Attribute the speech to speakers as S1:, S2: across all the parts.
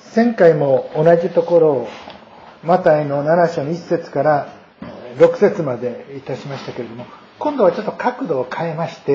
S1: 前回も同じところをマタイの7章の1節から6節までいたしましたけれども、今度はちょっと角度を変えまして、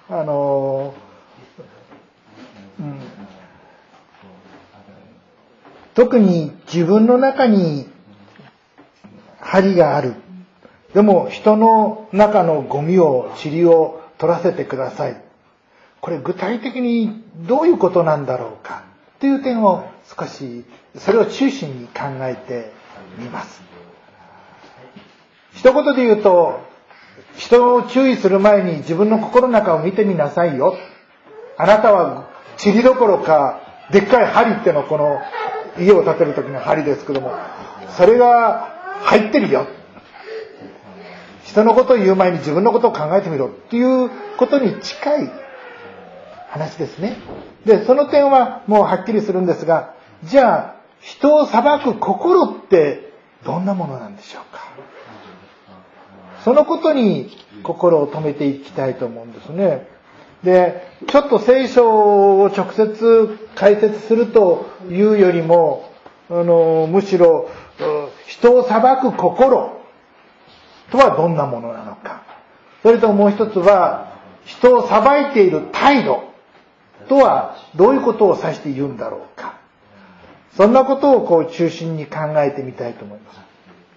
S1: 特に自分の中に針がある。でも人の中のゴミを、塵を取らせてください。これ具体的にどういうことなんだろうかという点を少し、それを中心に考えてみます。一言で言うと、人を注意する前に自分の心の中を見てみなさいよ。あなたは塵どころか、でっかい針ってのこの家を建てる時の針ですけども、それが入ってるよ。人のことを言う前に自分のことを考えてみろっていうことに近い話ですね。で、その点はもうはっきりするんですが、じゃあ人を裁く心ってどんなものなんでしょうか。そのことに心を留めていきたいと思うんですね。で、ちょっと聖書を直接解説するというよりも、むしろ人を裁く心とはどんなものなのか。それともう一つは、人を裁いている態度とはどういうことを指して言うんだろうか。そんなことを中心に考えてみたいと思います。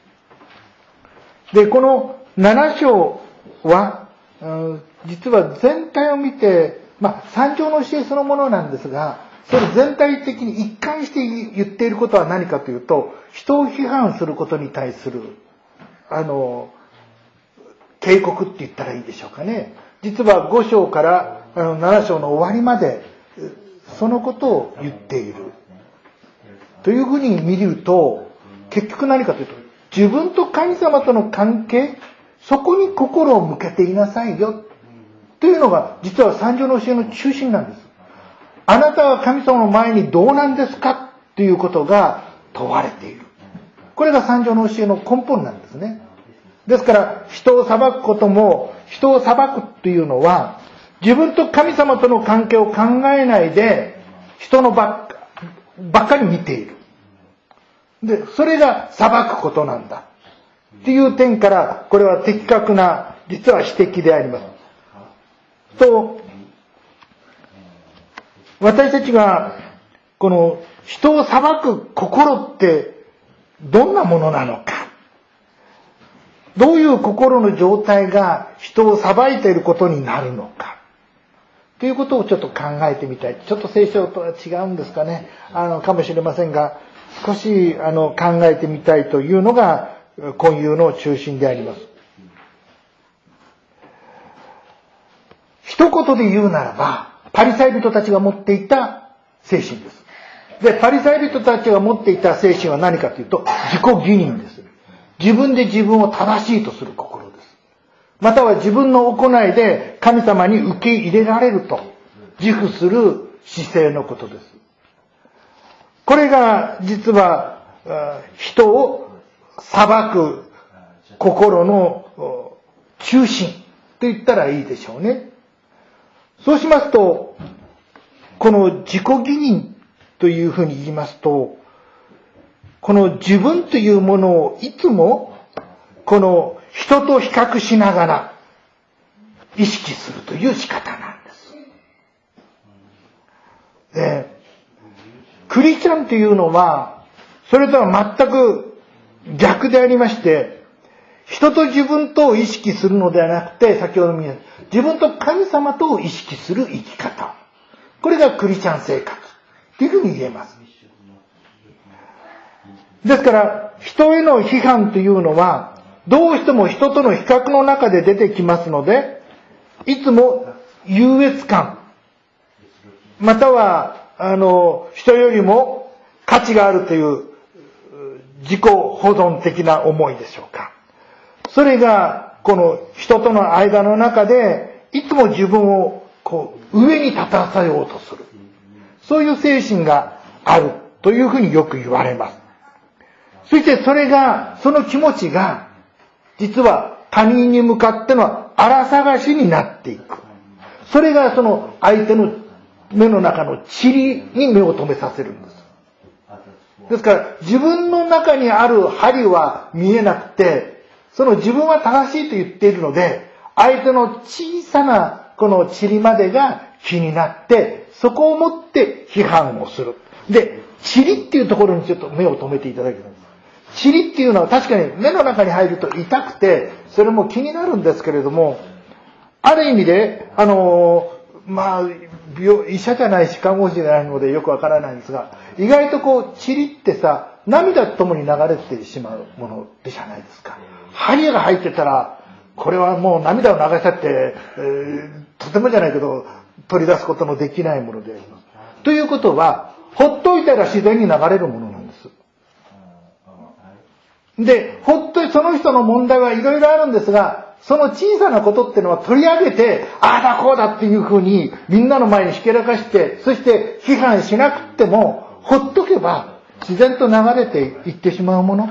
S1: で、この7章は、実は全体を見て、三条の教えそのものなんですが、それ全体的に一貫して言っていることは何かというと、人を批判することに対する、警告って言ったらいいでしょうかね。実は5章から7章の終わりまで、そのことを言っている。というふうに見ると、結局何かというと、自分と神様との関係、そこに心を向けていなさいよ。というのが、実は三条の教えの中心なんです。あなたは神様の前にどうなんですかということが問われている。これが三条の教えの根本なんですね。ですから、人を裁くことも、人を裁くというのは、自分と神様との関係を考えないで、人のばっかり見ている。で、それが裁くことなんだ。っていう点から、これは的確な、実は指摘であります。と、私たちが、この人を裁く心ってどんなものなのか。どういう心の状態が人を裁いていることになるのか。ということをちょっと考えてみたい。ちょっと聖書とは違うんですかね。かもしれませんが、少し考えてみたいというのが今夕の中心であります。一言で言うならば、パリサイ人たちが持っていた精神です。で、パリサイ人たちが持っていた精神は何かというと、自己義認です。自分で自分を正しいとする心です。または自分の行いで神様に受け入れられると自負する姿勢のことです。これが実は人を裁く心の中心と言ったらいいでしょうね。そうしますと、この自己義認というふうに言いますと、この自分というものをいつもこの人と比較しながら意識するという仕方なんです。で、クリスチャンというのはそれとは全く逆でありまして、人と自分とを意識するのではなくて、先ほど見た自分と神様とを意識する生き方。これがクリスチャン生活というふうに言えます。ですから、人への批判というのは、どうしても人との比較の中で出てきますので、いつも優越感、または、人よりも価値があるという自己保存的な思いでしょうか。それが、この人との間の中で、いつも自分を上に立たせようとする。そういう精神があるというふうによく言われます。そしてその気持ちが、実は他人に向かっての荒探しになっていく。それがその相手の目の中の塵に目を留めさせるんです。 ですから自分の中にある針は見えなくて、その自分は正しいと言っているので、相手の小さなこの塵までが気になって、そこをもって批判をする。で、塵っていうところにちょっと目を留めていただきたいんです。塵っていうのは確かに目の中に入ると痛くて、それも気になるんですけれども、ある意味で、医者じゃないし看護師じゃないのでよくわからないんですが、意外とこう塵ってさ、涙とともに流れてしまうものじゃないですか。針が入ってたら、これはもう涙を流さって、とてもじゃないけど取り出すことのできないものであります。ということは、ほっといたら自然に流れるものなんです。で、その人の問題はいろいろあるんですが、その小さなことっていうのは取り上げて、ああだこうだっていうふうにみんなの前にひけらかして、そして批判しなくっても、ほっとけば自然と流れていってしまうもの。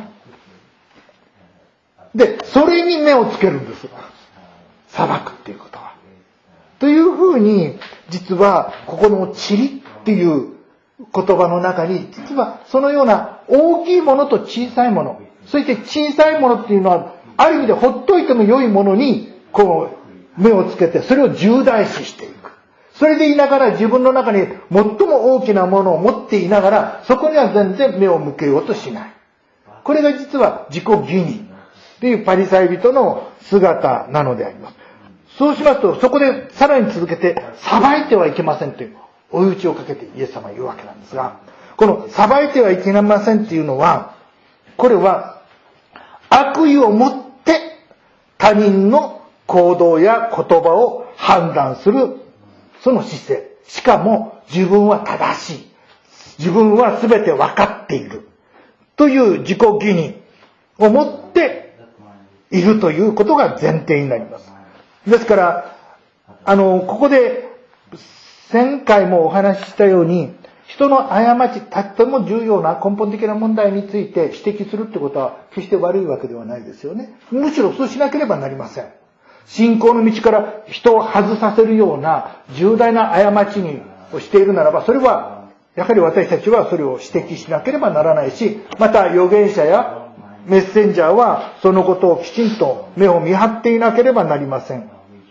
S1: で、それに目をつけるんです。裁くっていうことは。というふうに、実はここの塵っていう言葉の中に、実はそのような大きいものと小さいもの、そして小さいものっていうのは、ある意味でほっといても良いものに、こう、目をつけて、それを重大視していく。それでいながら自分の中に最も大きなものを持っていながら、そこには全然目を向けようとしない。これが実は自己義認っていうパリサイ人の姿なのであります。そうしますと、そこでさらに続けて、裁いてはいけませんという、追い打ちをかけてイエス様は言うわけなんですが、この裁いてはいけませんっていうのは、これは悪意を持って他人の行動や言葉を判断するその姿勢。しかも自分は正しい。自分は全て分かっている。という自己義認を持っているということが前提になります。ですから、ここで1000回もお話ししたように、人の過ち、とても重要な根本的な問題について指摘するってことは決して悪いわけではないですよね。むしろそうしなければなりません。信仰の道から人を外させるような重大な過ちをしているならば、それはやはり私たちはそれを指摘しなければならないし、また預言者やメッセンジャーはそのことをきちんと目を見張っていなければなりません。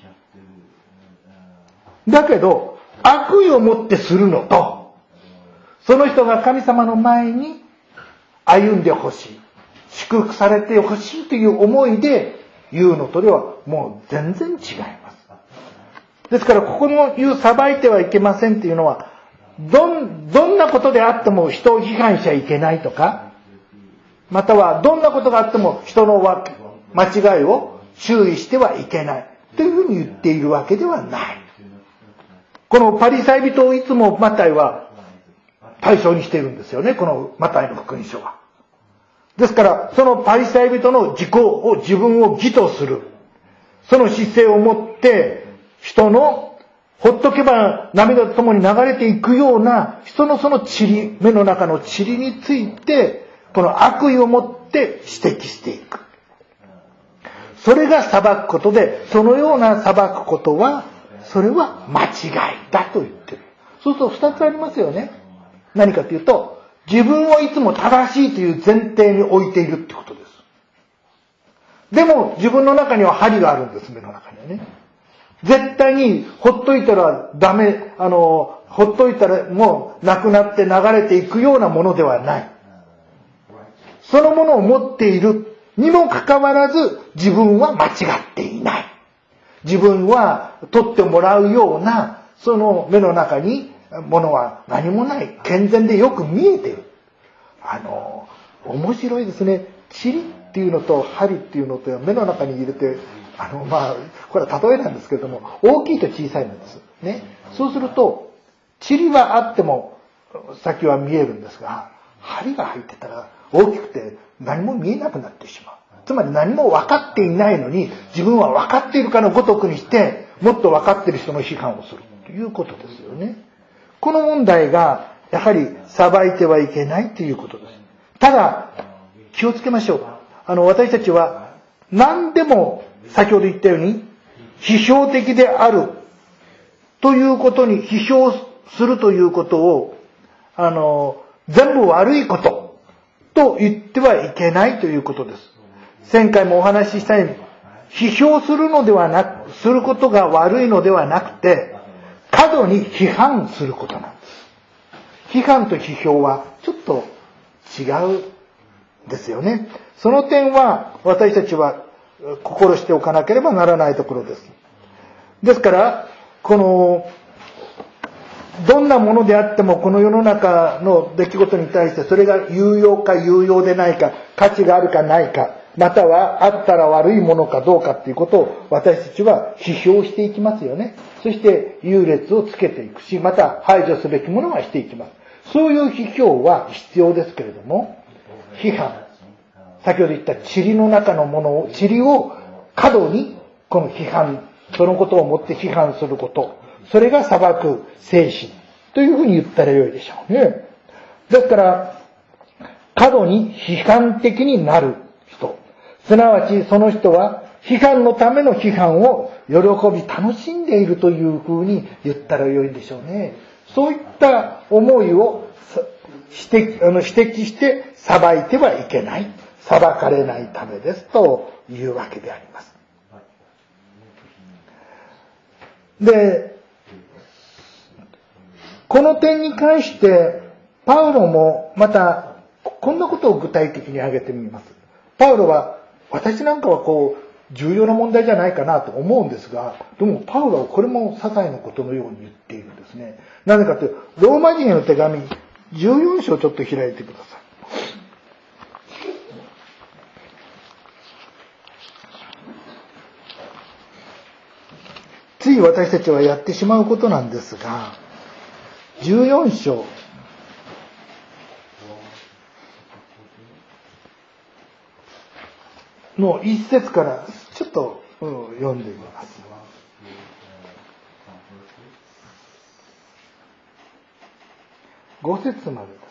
S1: だけど、悪意を持ってするのと、その人が神様の前に歩んでほしい、祝福されてほしいという思いで言うのとではもう全然違います。ですからここの言う裁いてはいけませんっていうのは、どんなことであっても人を批判しちゃいけないとか、またはどんなことがあっても人の間違いを注意してはいけないというふうに言っているわけではない。このパリサイ人をいつもマタイは対象にしているんですよね、このマタイの福音書は。ですからそのパリサイ人の自分を義とするその姿勢を持って人のほっとけば涙とともに流れていくような人のその塵、目の中の塵についてこの悪意を持って指摘していく。それが裁くことで、そのような裁くことはそれは間違いだと言ってる。そうすると二つありますよね。何かというと、自分をいつも正しいという前提に置いているってことです。でも自分の中には針があるんです、目の中にはね。絶対にほっといたらダメ、ほっといたらもうなくなって流れていくようなものではない。そのものを持っているにもかかわらず自分は間違っていない。自分は取ってもらうようなその目の中にものは何もない。健全でよく見えている。面白いですね。塵っていうのと針っていうのと目の中に入れて、これは例えなんですけれども、大きいと小さいんです。ね。そうすると、塵はあっても先は見えるんですが、針が入ってたら大きくて何も見えなくなってしまう。つまり何も分かっていないのに、自分は分かっているかのごとくにして、もっと分かっている人の批判をするということですよね。この問題が、やはり裁いてはいけないということです。ただ、気をつけましょう。私たちは、何でも、先ほど言ったように、批評的であるということに批評するということを、全部悪いことと言ってはいけないということです。前回もお話ししたように、批評するのではなく、することが悪いのではなくて、過度に批判することなんです。批判と批評はちょっと違うんですよね。その点は私たちは心しておかなければならないところです。ですから、どんなものであってもこの世の中の出来事に対してそれが有用か有用でないか、価値があるかないか、またはあったら悪いものかどうかっていうことを私たちは批評していきますよね。そして優劣をつけていくし、また排除すべきものはしていきます。そういう批評は必要ですけれども、批判、先ほど言った塵の中のものを、塵を過度にこの批判、そのことをもって批判すること、それが裁く精神というふうに言ったらよいでしょうね。ですから、過度に批判的になる人、すなわちその人は批判のための批判を喜び楽しんでいるというふうに言ったらよいでしょうね。そういった思いを指摘して裁いてはいけない、裁かれないためですというわけであります。で、この点に関してパウロもまたこんなことを具体的に挙げてみます。パウロは、私なんかは重要な問題じゃないかなと思うんですが、でもパウロはこれも些細なことのように言っているんですね。なぜかというと、ローマ人への手紙14章ちょっと開いてください。つい私たちはやってしまうことなんですが、14章の一節からちょっと読んでみます。5節までです。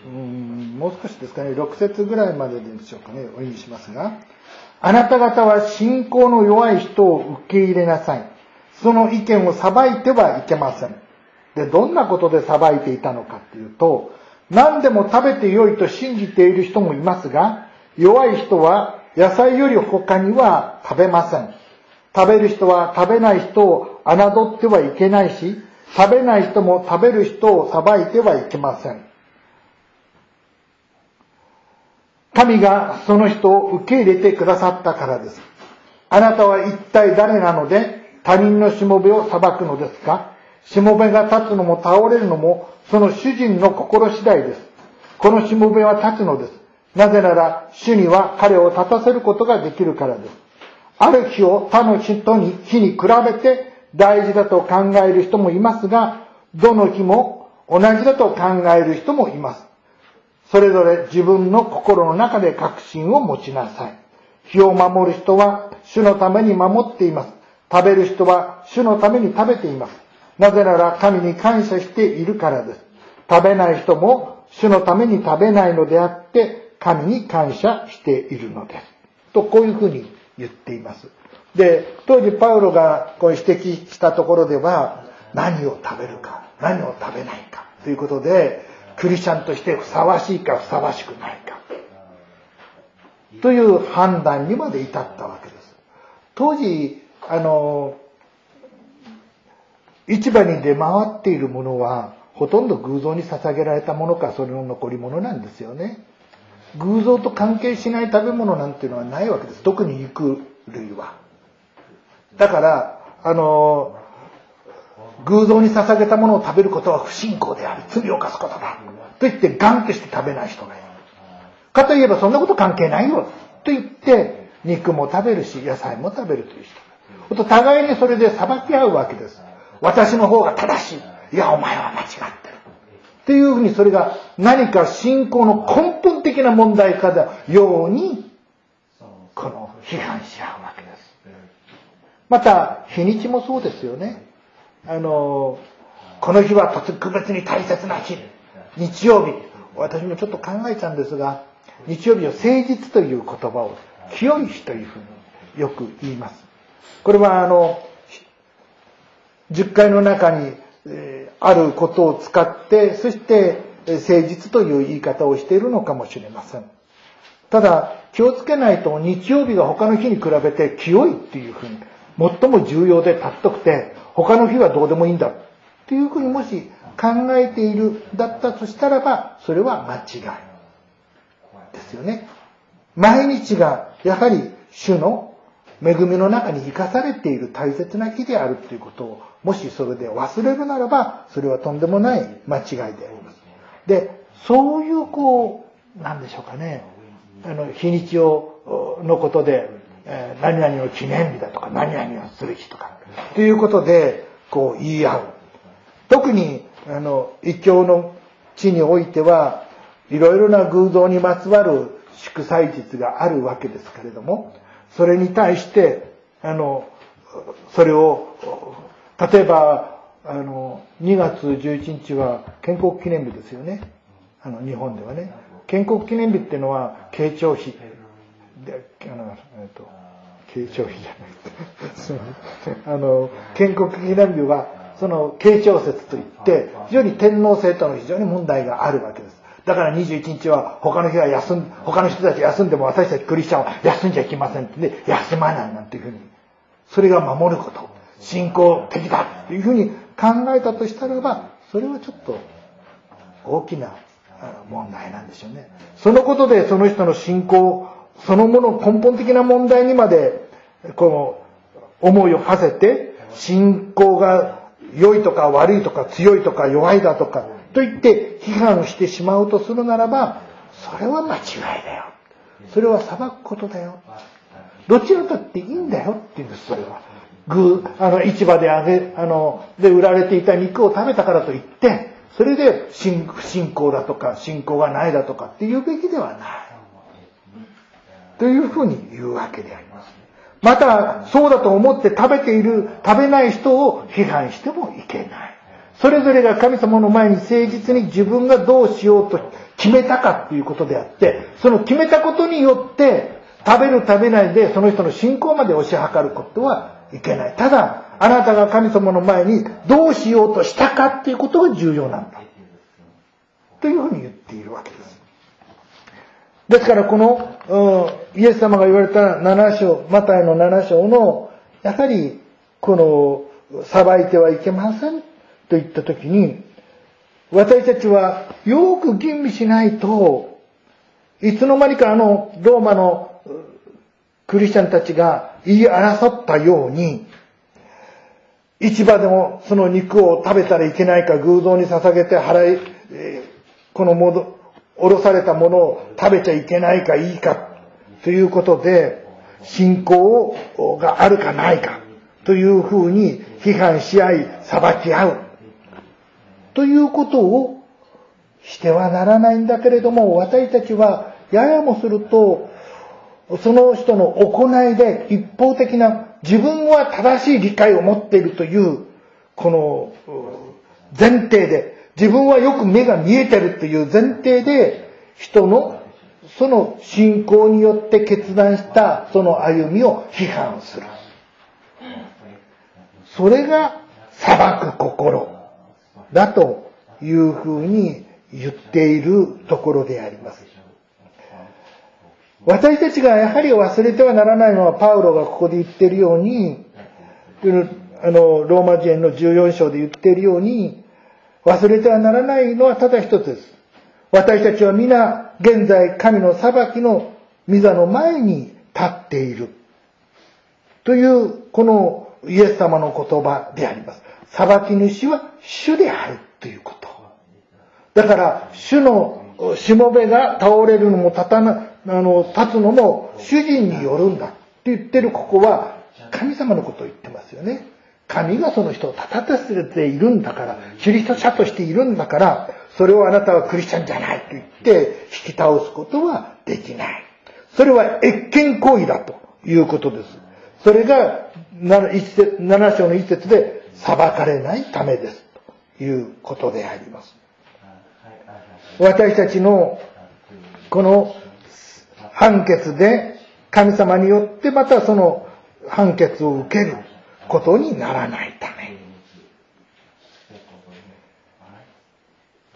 S1: もう少しですかね、6節ぐらいまででしょうかね、お読みしますが、あなた方は信仰の弱い人を受け入れなさい。その意見を裁いてはいけません。で、どんなことで裁いていたのかというと、何でも食べてよいと信じている人もいますが、弱い人は野菜より他には食べません。食べる人は食べない人を侮ってはいけないし、食べない人も食べる人を裁いてはいけません。神がその人を受け入れてくださったからです。あなたは一体誰なので他人のしもべを裁くのですか？しもべが立つのも倒れるのもその主人の心次第です。このしもべは立つのです。なぜなら主には彼を立たせることができるからです。ある日を他の日に比べて大事だと考える人もいますが、どの日も同じだと考える人もいます。それぞれ自分の心の中で確信を持ちなさい。日を守る人は主のために守っています。食べる人は主のために食べています。なぜなら神に感謝しているからです。食べない人も主のために食べないのであって神に感謝しているのです。とこういうふうに言っています。で、当時パウロがこう指摘したところでは、何を食べるか、何を食べないかということで、クリスチャンとしてふさわしいかふさわしくないかという判断にまで至ったわけです。当時市場に出回っているものはほとんど偶像に捧げられたものかそれの残り物なんですよね。偶像と関係しない食べ物なんていうのはないわけです。特に肉類は。だから偶像に捧げたものを食べることは不信仰であり罪を犯すことだと言って頑として食べない人がいる。かといえばそんなこと関係ないよと言って肉も食べるし野菜も食べるという人が互いにそれで裁き合うわけです。私の方が正しい、いやお前は間違ってるっていうふうに、それが何か信仰の根本的な問題かのようにこの批判し合うわけです。また日にちもそうですよね。この日は特別に大切な日、日曜日。私もちょっと考えたんですが、日曜日は誠実という言葉を清い日というふうによく言います。これは十戒の中にあることを使って、そして誠実という言い方をしているのかもしれません。ただ気をつけないと日曜日が他の日に比べて清いっていうふうに最も重要で尊くて他の日はどうでもいいんだっていうふうにもし考えているだったとしたらばそれは間違いですよね。毎日がやはり主の恵みの中に生かされている大切な日であるということをもしそれで忘れるならばそれはとんでもない間違いであります。でそういう何でしょうかね、日にちのことで、何々の記念日だとか何々をする日とかということで言い合う。特に異教の地においてはいろいろな偶像にまつわる祝祭日があるわけですけれども、それに対してそれを例えば2月11日は建国記念日ですよね。日本ではね、建国記念日っていうのは慶長日で慶長日じゃない建国記念日はその慶長節といって非常に天皇制との非常に問題があるわけです。だから21日は他の人たち休んでも私たちクリスチャンは休んじゃいけませんってね、休まないなんていうふうにそれが守ること信仰的だっていうふうに考えたとしたらばそれはちょっと大きな問題なんでしょうね。そのことでその人の信仰そのもの根本的な問題にまで思いを馳せて信仰が良いとか悪いとか強いとか弱いだとかと言って批判してしまうとするならばそれは間違いだよ、それは裁くことだよ、どちらだっていいんだよって言うんです。それは市場で売られていた肉を食べたからといってそれで不信仰だとか信仰がないだとかって言うべきではないというふうに言うわけであります。またそうだと思って食べない人を批判してもいけない。それぞれが神様の前に誠実に自分がどうしようと決めたかっていうことであってその決めたことによって食べる食べないでその人の信仰まで推し量ることはいけない。ただあなたが神様の前にどうしようとしたかっていうことが重要なんだというふうに言っているわけです。ですからこのイエス様が言われた7章マタイの7章のやはり裁いてはいけませんと言ったときに私たちはよく吟味しないといつの間にかローマのクリスチャンたちが言い争ったように市場でもその肉を食べたらいけないか偶像に捧げておろされたものを食べちゃいけないかいいかということで信仰があるかないかというふうに批判し合い裁き合うということをしてはならないんだけれども私たちはややもするとその人の行いで一方的な自分は正しい理解を持っているというこの前提で自分はよく目が見えてるという前提で人のその信仰によって決断したその歩みを批判する。それが裁く心だというふうに言っているところであります。私たちがやはり忘れてはならないのはパウロがここで言っているようにローマ人への14章で言っているように忘れてはならないのはただ一つです。私たちは皆現在神の裁きの御座の前に立っているというこのイエス様の言葉であります。裁き主は主であるということ。だから主のしもべが倒れるのも立つのも主人によるんだって言ってるここは神様のことを言ってますよね。神がその人を立たせているんだからキリスト者としているんだからそれをあなたはクリスチャンじゃないと言って引き倒すことはできない。それは越権行為だということです。それが7章の一節で裁かれないためですということであります。私たちのこの判決で神様によってまたその判決を受けることにならないため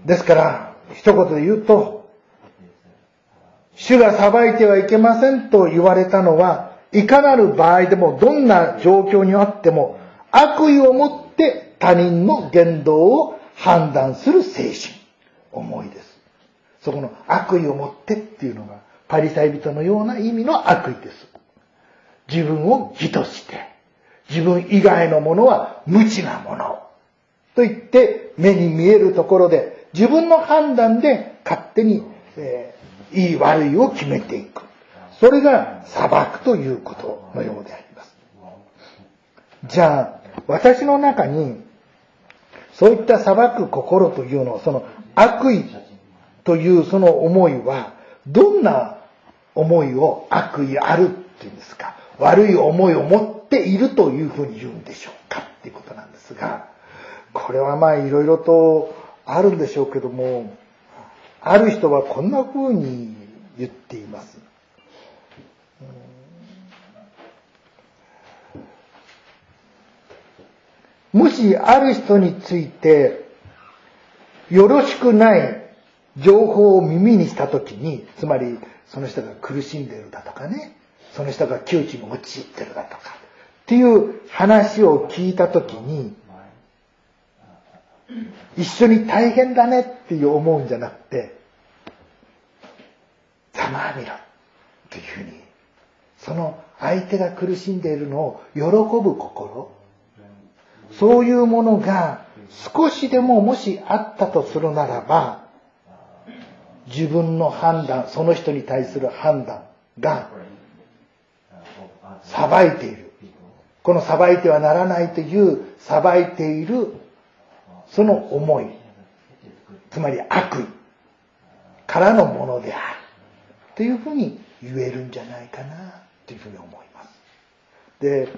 S1: ですから一言で言うと、主が裁いてはいけませんと言われたのは、いかなる場合でもどんな状況にあっても悪意を持って他人の言動を判断する精神、思いです。そこの悪意を持ってっていうのがパリサイ人のような意味の悪意です。自分を義として、自分以外のものは無知なものと言って目に見えるところで自分の判断で勝手に、いい悪いを決めていく。それが裁くということのようであります。じゃあ私の中にそういった裁く心というのを、その悪意というその思いはどんな思いを悪意あるっていうんですか、悪い思いを持っているというふうに言うんでしょうかっていうことなんですが、これはまあいろいろとあるんでしょうけども、ある人はこんなふうに言っています。もしある人についてよろしくない情報を耳にしたときに、つまりその人が苦しんでいるだとかね、その人が窮地に陥っているだとかっていう話を聞いたときに、一緒に大変だねっていう思うんじゃなくて、ざまあみろというふうに、その相手が苦しんでいるのを喜ぶ心、そういうものが少しでももしあったとするならば、自分の判断、その人に対する判断が裁いている、この裁いてはならないという裁いているその思い、つまり悪意からのものであるというふうに言えるんじゃないかなというふうに思います。で、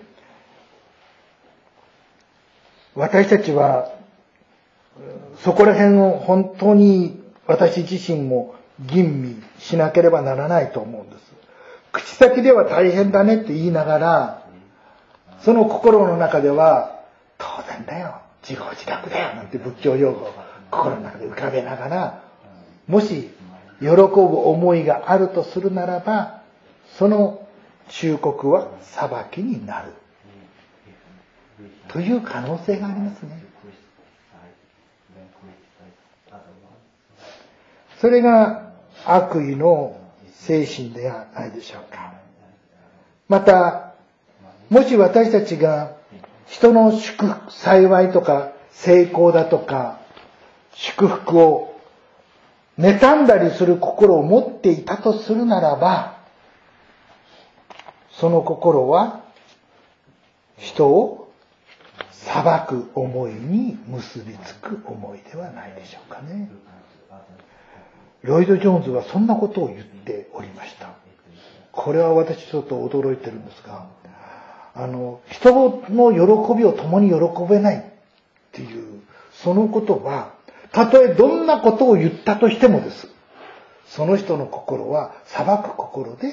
S1: 私たちはそこら辺を本当に私自身も吟味しなければならないと思うんです。口先では大変だねって言いながら、その心の中では当然だよ、自業自得だよなんて仏教用語を心の中で浮かべながら、もし喜ぶ思いがあるとするならば、その忠告は裁きになるという可能性がありますね。それが悪意の精神ではないでしょうか。また、もし私たちが人の祝福、幸いとか成功だとか祝福を妬んだりする心を持っていたとするならば、その心は人を裁く思いに結びつく思いではないでしょうかね。ロイド・ジョーンズはそんなことを言っておりました。これは私ちょっと驚いてるんですが、人の喜びを共に喜べないっていうそのことは、たとえどんなことを言ったとしてもです、その人の心は裁く心で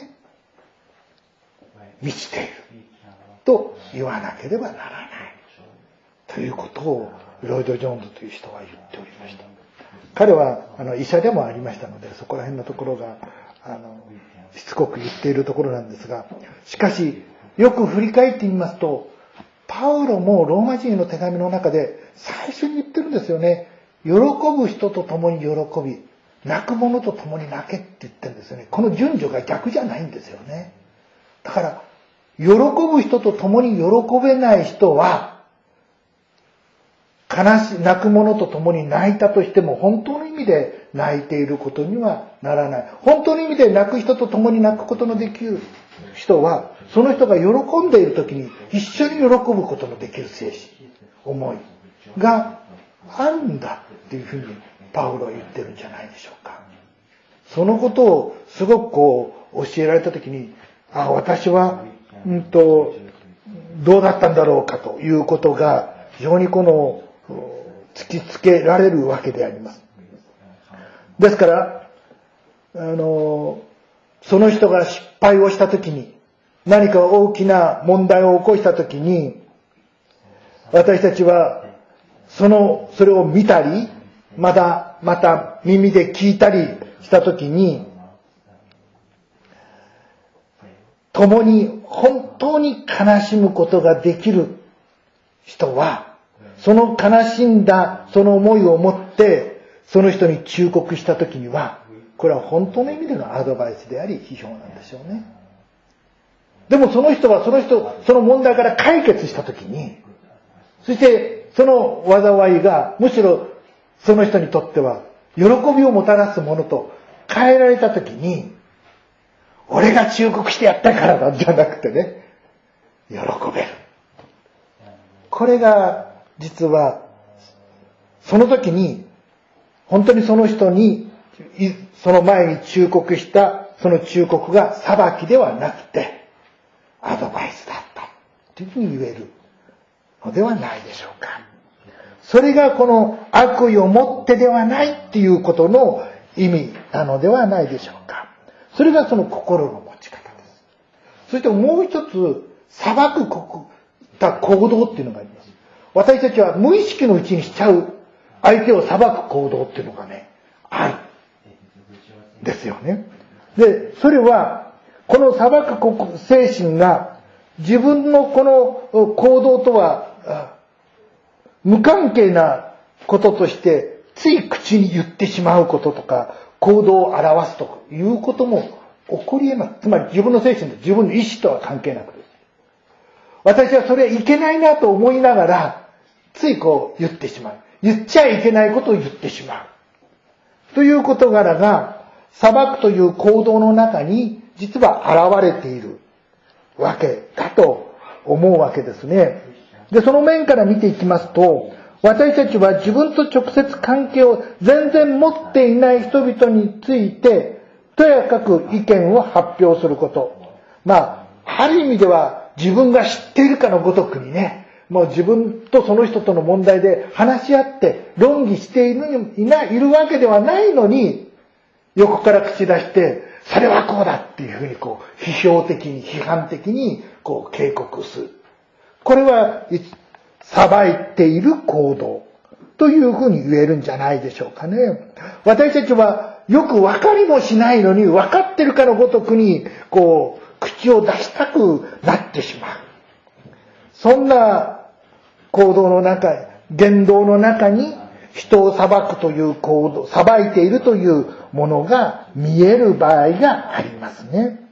S1: 満ちていると言わなければならないということをロイド・ジョーンズという人は言っておりました。彼は医者でもありましたので、そこら辺のところがしつこく言っているところなんですが、しかしよく振り返ってみますと、パウロもローマ人への手紙の中で最初に言ってるんですよね。喜ぶ人と共に喜び、泣く者と共に泣けって言ってるんですよね。この順序が逆じゃないんですよね。だから喜ぶ人と共に喜べない人は、泣く者と共に泣いたとしても本当の意味で泣いていることにはならない。本当の意味で泣く人と共に泣くことのできる人は、その人が喜んでいる時に一緒に喜ぶことのできる精神、思いがあるんだっていうふうにパウロは言ってるんじゃないでしょうか。そのことをすごく教えられた時に、私はどうだったんだろうかということが非常に突きつけられるわけであります。ですからその人が失敗をしたときに、何か大きな問題を起こしたときに、私たちはそれを見たりまた耳で聞いたりしたときに、共に本当に悲しむことができる人は、その悲しんだその思いを持ってその人に忠告したときには、これは本当の意味でのアドバイスであり批評なんでしょうね。でもその人はその問題から解決したときに、そしてその災いがむしろその人にとっては喜びをもたらすものと変えられたときに、俺が忠告してやったからなんじゃなくてね、喜べる。これが実はその時に本当にその人にその前に忠告したその忠告が裁きではなくてアドバイスだったというふうに言えるのではないでしょうか。それがこの悪意を持ってではないっていうことの意味なのではないでしょうか。それがその心の持ち方です。そしてもう一つ、裁く行動っていうのがあります。私たちは無意識のうちにしちゃう相手を裁く行動っていうのがね、あるんですよね。で、それはこの裁く精神が自分のこの行動とは無関係なこととしてつい口に言ってしまうこととか行動を表すということも起こり得ます。つまり自分の精神と自分の意思とは関係なくです。私はそれはいけないなと思いながらつい言ってしまう。言っちゃいけないことを言ってしまう。という事柄が裁くという行動の中に実は現れているわけだと思うわけですね。で、その面から見ていきますと、私たちは自分と直接関係を全然持っていない人々について、とやかく意見を発表すること。ある意味では自分が知っているかのごとくにね、もう自分とその人との問題で話し合って論議しているわけではないのに、横から口出して、それはこうだっていうふうに批評的に、批判的に警告する。これは裁いている行動というふうに言えるんじゃないでしょうかね。私たちはよく分かりもしないのに分かってるかのごとくに口を出したくなってしまう。そんな行動の中、言動の中に人を裁くという行動、裁いているというものが見える場合がありますね。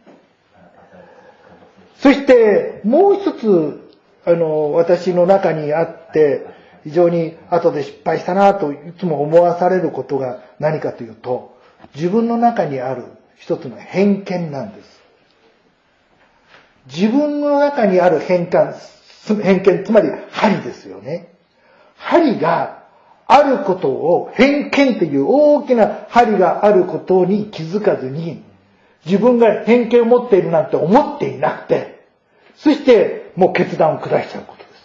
S1: そしてもう一つ私の中にあって非常に後で失敗したなといつも思わされることが何かというと、自分の中にある一つの偏見なんです。自分の中にある偏見、つまり針ですよね。針があることを、偏見という大きな針があることに気づかずに、自分が偏見を持っているなんて思っていなくて、そしてもう決断を下しちゃうことです。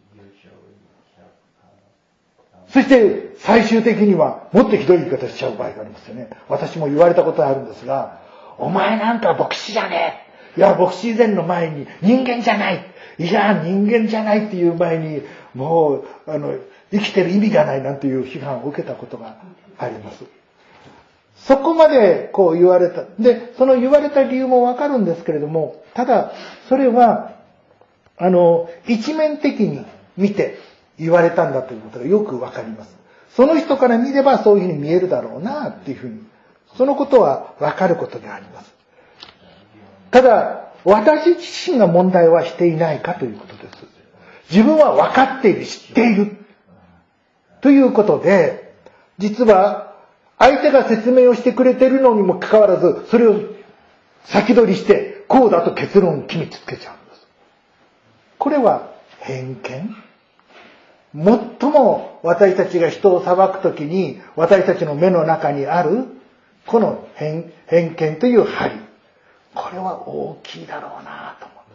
S1: そして最終的にはもっとひどい言い方しちゃう場合がありますよね。私も言われたことがあるんですが、お前なんか牧師じゃねえ。いや、牧師以前の前に人間じゃない。いや、人間じゃないっていう前にもう生きてる意味がないなんていう批判を受けたことがあります。そこまで言われた。で、その言われた理由もわかるんですけれども、ただそれは一面的に見て言われたんだということがよくわかります。その人から見ればそういうふうに見えるだろうなっていうふうに、そのことはわかることであります。ただ私自身が問題はしていないかということです。自分は分かっている、知っているということで、実は相手が説明をしてくれているのにもかかわらず、それを先取りしてこうだと結論を決めつけちゃうんです。これは偏見。最も私たちが人を裁くときに私たちの目の中にあるこの偏見という針、これは大きいだろうなと思うんです。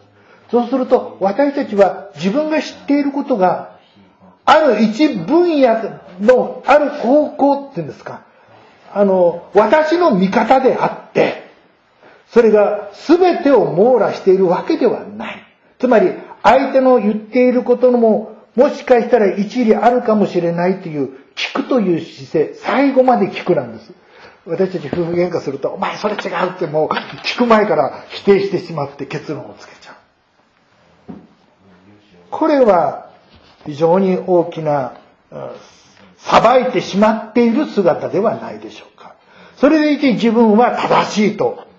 S1: そうすると私たちは自分が知っていることがある一分野のある方向っていうんですか、私の見方であって、それが全てを網羅しているわけではない。つまり相手の言っていることのももしかしたら一理あるかもしれないという聞くという姿勢、最後まで聞くなんです。私たち夫婦喧嘩すると、お前それ違うってもう聞く前から否定してしまって結論をつけちゃう。これは非常に大きな裁いてしまっている姿ではないでしょうか。それでいて自分は正しいと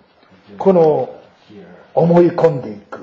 S1: 思い込んでいく。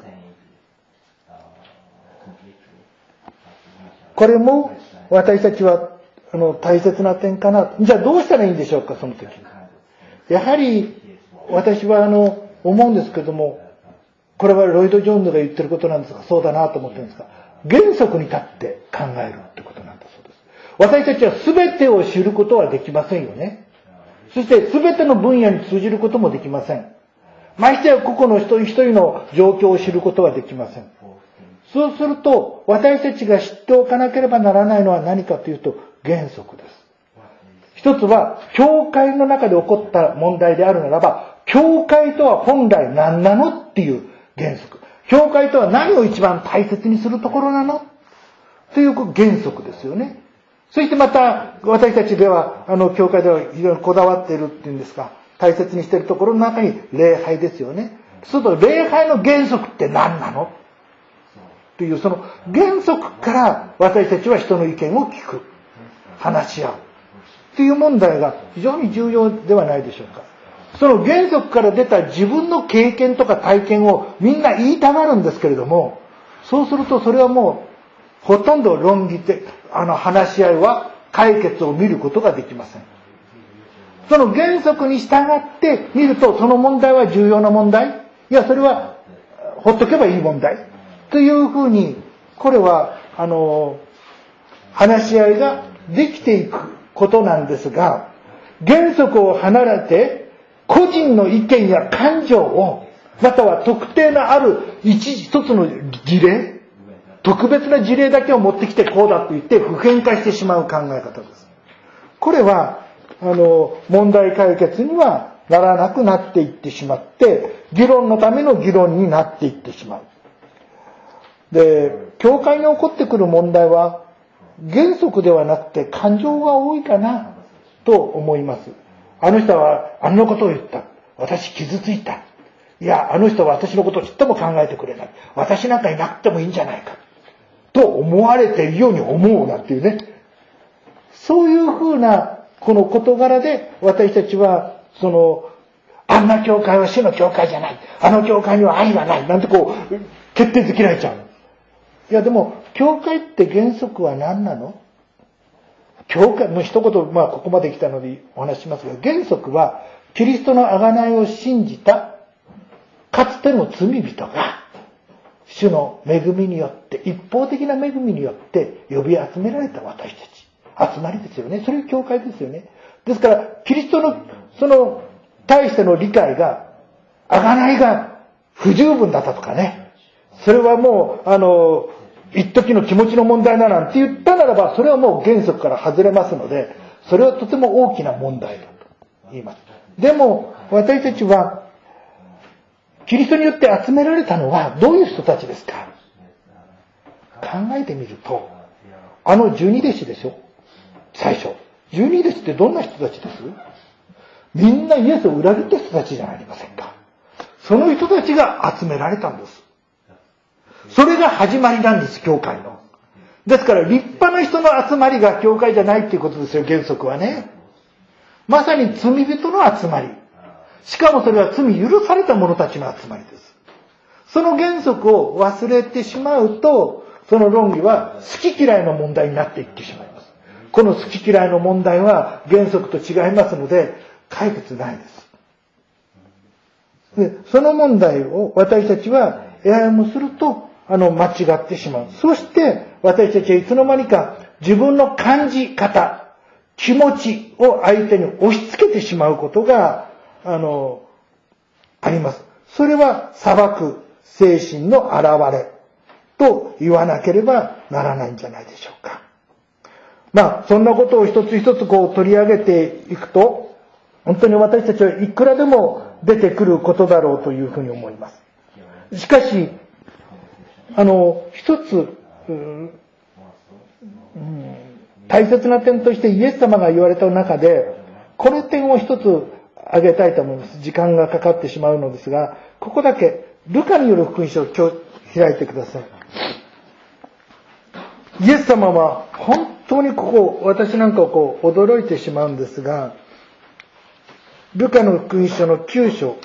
S1: これも私たちは大切な点かな。じゃあどうしたらいいんでしょうか、その時。やはり私は思うんですけども、これはロイド・ジョーンズが言ってることなんですが、そうだなと思ってるんですが、原則に立って考えるってことなんだそうです。私たちは全てを知ることはできませんよね。そして全ての分野に通じることもできません。ましてや個々の一人一人の状況を知ることはできません。そうすると私たちが知っておかなければならないのは何かというと原則です。一つは教会の中で起こった問題であるならば、教会とは本来何なのっていう原則。教会とは何を一番大切にするところなのという原則ですよね。そしてまた私たちでは教会ではいろいろこだわっているっていうんですか、大切にしているところの中に礼拝ですよね。そうすると礼拝の原則って何なのというその原則から私たちは人の意見を聞く、話し合うという問題が非常に重要ではないでしょうか。その原則から出た自分の経験とか体験をみんな言いたがるんですけれども、そうするとそれはもうほとんど論議的話し合いは解決を見ることができません。その原則に従って見るとその問題は重要な問題、いやそれはほっとけばいい問題というふうに、これは話し合いができていくことなんですが、原則を離れて個人の意見や感情を、または特定のある一つの事例、特別な事例だけを持ってきてこうだと言って普遍化してしまう考え方です。これは問題解決にはならなくなっていってしまって、議論のための議論になっていってしまう。で、教会に起こってくる問題は原則ではなくて感情が多いかなと思います。あの人はあんなことを言った。私傷ついた。いや、あの人は私のことをちっとも考えてくれない。私なんかいなくてもいいんじゃないか。と思われているように思うなんていうね。そういうふうなこの事柄で私たちはあんな教会は主の教会じゃない。あの教会には愛がない。なんて決定づけられちゃう。いやでも、教会って原則は何なの？教会、もう一言、ここまで来たのでお話ししますが、原則は、キリストの贖いを信じた、かつての罪人が、主の恵みによって、一方的な恵みによって呼び集められた私たち。集まりですよね。それが教会ですよね。ですから、キリストの、対しての理解が、贖いが不十分だったとかね。それはもう、一時の気持ちの問題だなんて言ったならば、それはもう原則から外れますので、それはとても大きな問題だと言います。でも、私たちは、キリストによって集められたのはどういう人たちですか？考えてみると、12弟子でしょ？最初。12弟子ってどんな人たちです？みんなイエスを裏切った人たちじゃありませんか。その人たちが集められたんです。それが始まりなんです、教会の。ですから立派な人の集まりが教会じゃないっていうことですよ、原則はね。まさに罪人の集まり。しかもそれは罪許された者たちの集まりです。その原則を忘れてしまうと、その論議は好き嫌いの問題になっていってしまいます。この好き嫌いの問題は原則と違いますので、解決ないです。で、その問題を私たちはややもすると、間違ってしまう。そして、私たちはいつの間にか自分の感じ方、気持ちを相手に押し付けてしまうことが、あります。それは裁く精神の現れと言わなければならないんじゃないでしょうか。そんなことを一つ一つ取り上げていくと、本当に私たちはいくらでも出てくることだろうというふうに思います。しかし、一つ、 大切な点としてイエス様が言われた中で、この点を一つ挙げたいと思います。時間がかかってしまうのですが、ここだけルカによる福音書を今日開いてください。イエス様は本当に私なんかを驚いてしまうんですが、ルカの福音書の9章、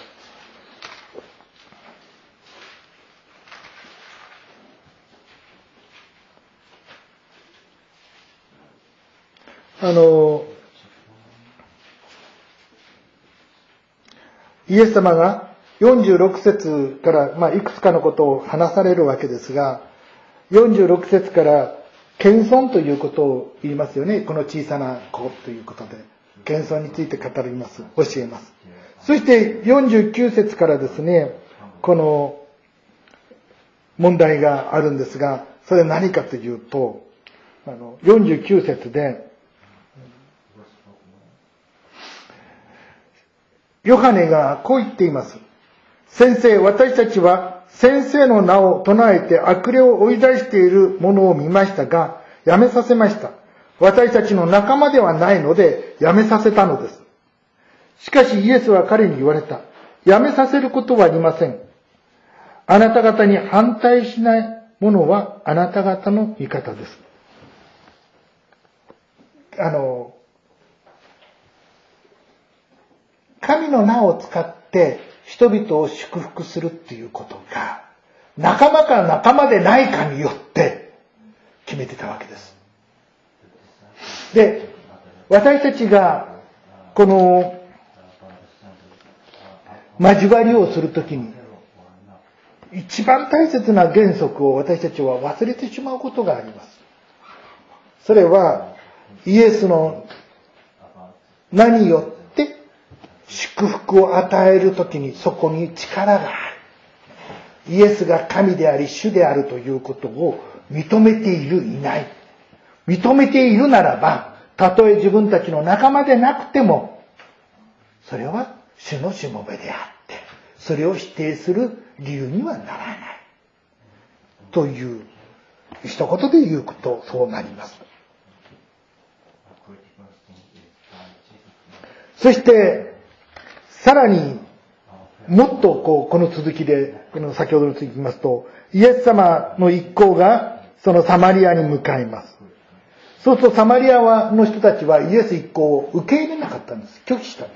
S1: イエス様が46節から、いくつかのことを話されるわけですが、46節から謙遜ということを言いますよね。この小さな子ということで、謙遜について語ります、教えます。そして49節からですね、この問題があるんですが、それは何かというと、49節で、ヨハネがこう言っています。先生、私たちは先生の名を唱えて悪霊を追い出しているものを見ましたが、やめさせました。私たちの仲間ではないので、やめさせたのです。しかしイエスは彼に言われた。やめさせることはありません。あなた方に反対しないものはあなた方の味方です。神の名を使って人々を祝福するっていうことが、仲間か仲間でないかによって決めてたわけです。で、私たちがこの交わりをするときに、一番大切な原則を私たちは忘れてしまうことがあります。それはイエスの名によって祝福を与えるときにそこに力がある。イエスが神であり主であるということを認めているいない。認めているならば、たとえ自分たちの仲間でなくても、それは主のしもべであって、それを否定する理由にはならない。という、一言で言うとそうなります。そして、さらに、もっとこの続きで、先ほどの続き言いますと、イエス様の一行がそのサマリアに向かいます。そうするとサマリアの人たちはイエス一行を受け入れなかったんです。拒否したんです。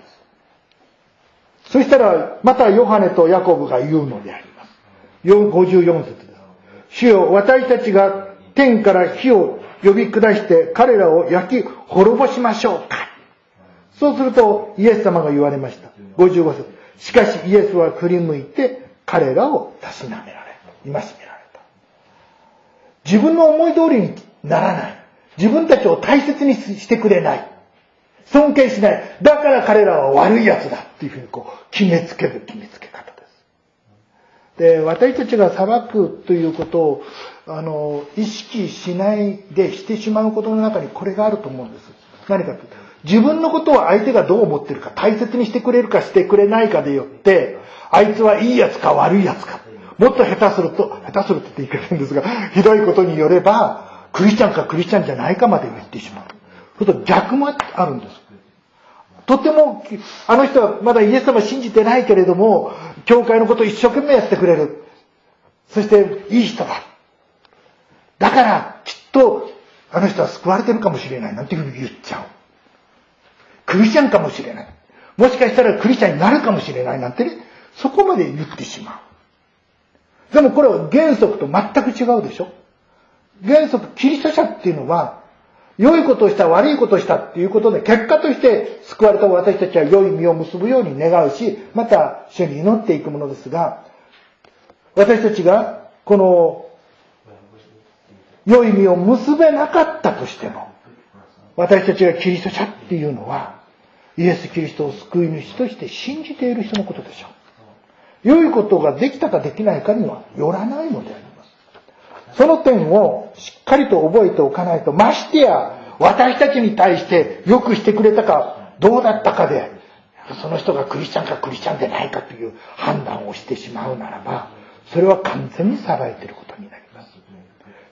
S1: そしたら、またヨハネとヤコブが言うのであります。54節です。主よ、私たちが天から火を呼び下して彼らを焼き滅ぼしましょうか。そうするとイエス様が言われました。55節。しかしイエスは振り向いて彼らをたしなめられ、戒められた。自分の思い通りにならない。自分たちを大切にしてくれない。尊敬しない。だから彼らは悪いやつだっていうふうに決めつける決めつけ方です。で、私たちが裁くということを意識しないでしてしまうことの中にこれがあると思うんです。何かというと、自分のことを相手がどう思ってるか、大切にしてくれるかしてくれないかでよって、あいつはいいやつか悪いやつか、もっと下手するって言い方なんですが、ひどいことによれば、クリスチャンかクリスチャンじゃないかまで言ってしまう。そうすると逆もあるんです。とても、あの人はまだイエス様信じてないけれども、教会のことを一生懸命やってくれる。そして、いい人だ。だから、きっと、あの人は救われてるかもしれないなんていうふうに言っちゃう。クリスチャンかもしれない。もしかしたらクリスチャンになるかもしれないなんてね、そこまで言ってしまう。でもこれは原則と全く違うでしょ。原則、キリスト者っていうのは、良いことをした、悪いことをしたっていうことで、結果として救われた私たちは良い実を結ぶように願うし、また主に祈っていくものですが、私たちがこの良い実を結べなかったとしても、私たちがキリスト者っていうのは、イエス・キリストを救い主として信じている人のことでしょう。良いことができたかできないかにはよらないのであります。その点をしっかりと覚えておかないと、ましてや私たちに対してよくしてくれたかどうだったかで、その人がクリスチャンかクリスチャンでないかという判断をしてしまうならば、それは完全に裁いていることになります。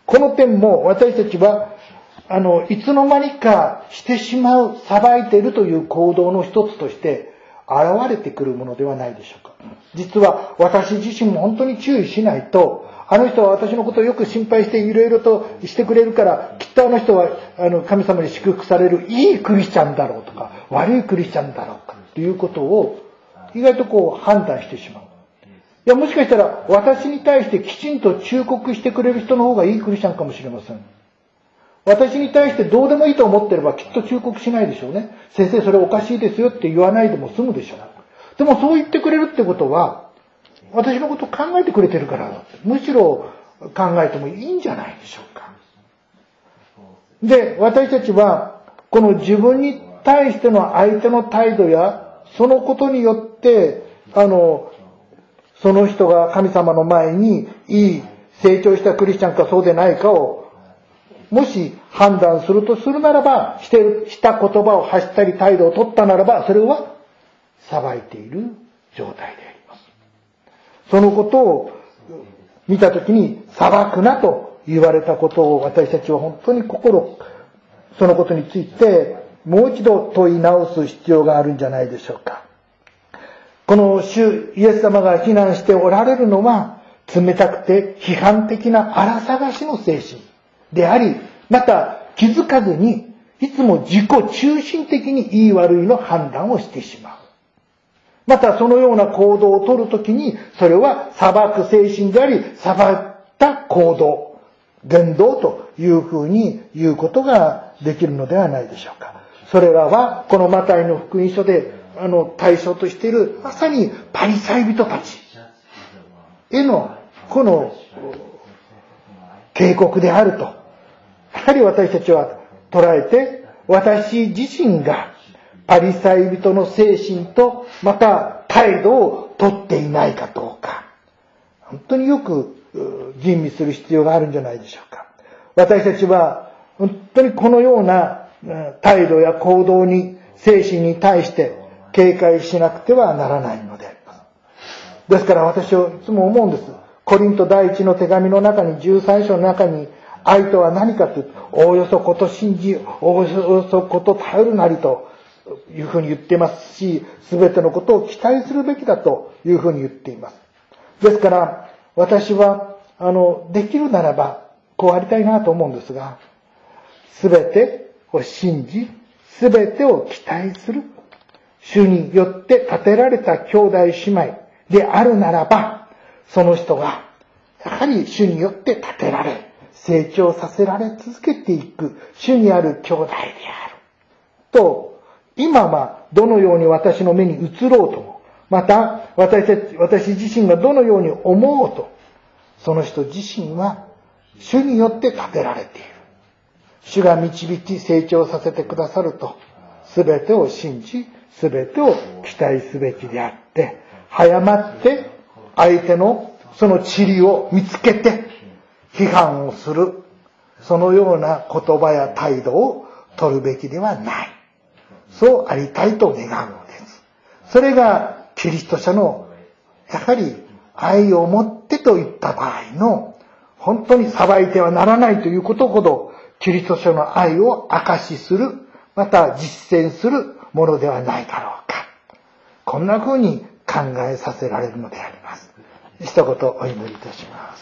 S1: この点も私たちはいつの間にかしてしまう、裁いているという行動の一つとして現れてくるものではないでしょうか。実は私自身も本当に注意しないと、あの人は私のことをよく心配していろいろとしてくれるから、きっとあの人は神様に祝福されるいいクリスチャンだろうとか、悪いクリスチャンだろうかということを意外と判断してしまう。いや、もしかしたら私に対してきちんと忠告してくれる人の方がいいクリスチャンかもしれません。私に対してどうでもいいと思ってればきっと忠告しないでしょうね。先生それおかしいですよって言わないでも済むでしょう。でもそう言ってくれるってことは、私のことを考えてくれてるからだ。むしろ考えてもいいんじゃないでしょうか。で、私たちはこの自分に対しての相手の態度やそのことによってその人が神様の前にいい成長したクリスチャンかそうでないかをもし判断するとするならば、した言葉を発したり態度を取ったならば、それは裁いている状態であります。そのことを見たときに裁くなと言われたことを私たちは本当にそのことについてもう一度問い直す必要があるんじゃないでしょうか。この主イエス様が非難しておられるのは、冷たくて批判的な荒探しの精神であり、また気づかずにいつも自己中心的にいい悪いの判断をしてしまう。またそのような行動をとるときに、それは裁く精神であり、裁った行動、言動というふうに言うことができるのではないでしょうか。それらはこのマタイの福音書で対象としているまさにパリサイ人たちへのこの警告であると、やはり私たちは捉えて、私自身がパリサイ人の精神とまた態度をとっていないかどうか、本当によく吟味する必要があるんじゃないでしょうか。私たちは本当にこのような態度や行動に、精神に対して警戒しなくてはならないのであります。ですから私はいつも思うんです。コリント第一の手紙の中に、13章の中に、愛とは何かというと、おおよそこと信じ、おおよそこと頼るなりというふうに言っていますし、すべてのことを期待するべきだというふうに言っています。ですから私はできるならばこうありたいなと思うんですが、すべてを信じ、すべてを期待する、主によって立てられた兄弟姉妹であるならば、その人がやはり主によって立てられ、成長させられ続けていく主にある兄弟であると、今はどのように私の目に映ろうとも、また私自身がどのように思おうと、その人自身は主によって立てられている。主が導き成長させてくださると、すべてを信じ、すべてを期待すべきであって、早まって相手のその塵を見つけて批判をする、そのような言葉や態度を取るべきではない。そうありたいと願うのです。それがキリスト者のやはり愛を持ってといった場合の、本当に裁いてはならないということほどキリスト者の愛を証しする、また実践するものではないだろうか。こんな風に考えさせられるのであります。一言お祈りいたします。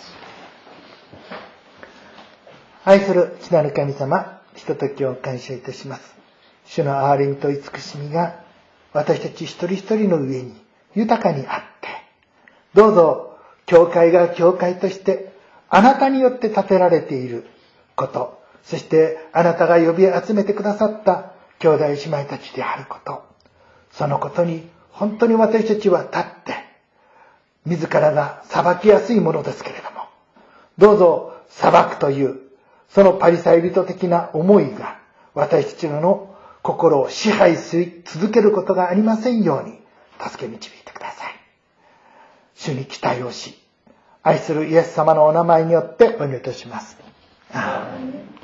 S1: 愛する父なる神様、ひとときを感謝いたします。主の憐れみと慈しみが私たち一人一人の上に豊かにあって、どうぞ教会が教会としてあなたによって建てられていること、そしてあなたが呼び集めてくださった兄弟姉妹たちであること、そのことに本当に私たちは立って自らが裁きやすいものですけれども、どうぞ裁くというそのパリサイ人的な思いが私たちの心を支配し続けることがありませんように助け導いてください。主に期待をし、愛するイエス様のお名前によってお祈りいたします。アーメン。